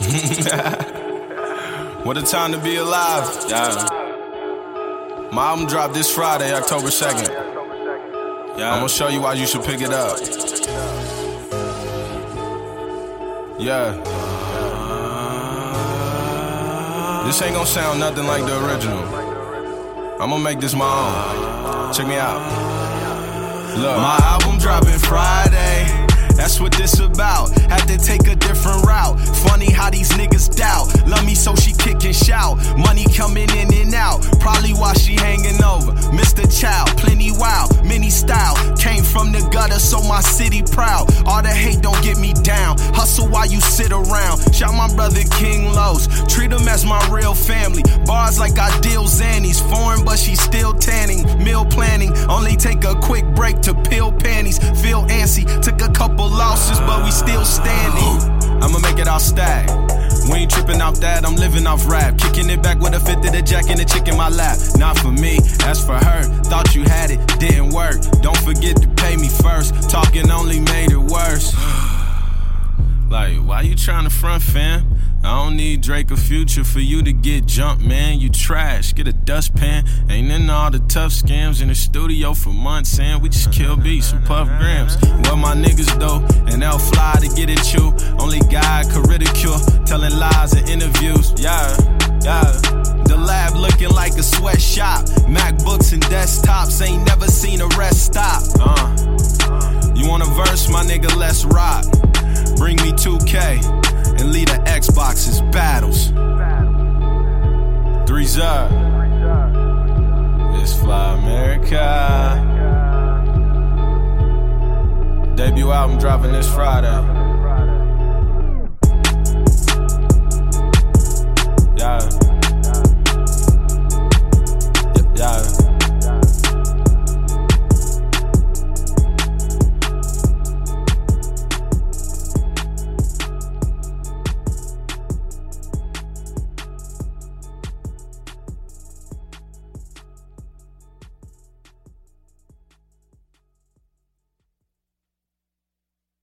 What a time to be alive. Yeah. My album dropped this Friday, October 2nd. Yeah. I'm gonna show you why you should pick it up. Yeah. This ain't gonna sound nothing like the original. I'm gonna make this my own. Check me out. Look, my album dropping Friday. That's what this about. Had to take a different route. Funny how these niggas doubt. Love me so she kick and shout. Money coming in and out. Probably why she hanging over. Mr. Child, plenty wild, many style. Came from the gutter, so my city proud. All the hate don't get me down. Hustle while you sit around. Shout my brother King Los. Treat him as my real family. Bars like I deal Xannies. Foreign, but she still tanning. Meal planning. Only take a quick break to peel panties. Feel antsy. Took a couple losses, but we still standing. I'ma make it all stack. We ain't tripping off that, I'm living off rap. Kicking it back with a fifth of the jack and a chick in my lap. Not for me, that's for her. Thought you had it, didn't work. Don't forget to pay me first. Talking only made it worse. Like, why you trying to front, fam? I don't need Drake or Future for you to get jumped, man. You trash, get a dustpan. Ain't in all the tough scams in the studio for months, and we just kill beats and puff grams. What my niggas do, and they'll fly to get at you. Only God could ridicule, telling lies in interviews. Yeah. The lab looking like a sweatshop. MacBooks and desktops, ain't never seen a rest stop. You want a verse, my nigga, let's rock. Bring me 2K. And lead the Xbox's battles. 3's up. It's Fly America. Debut album dropping this Friday. Yeah.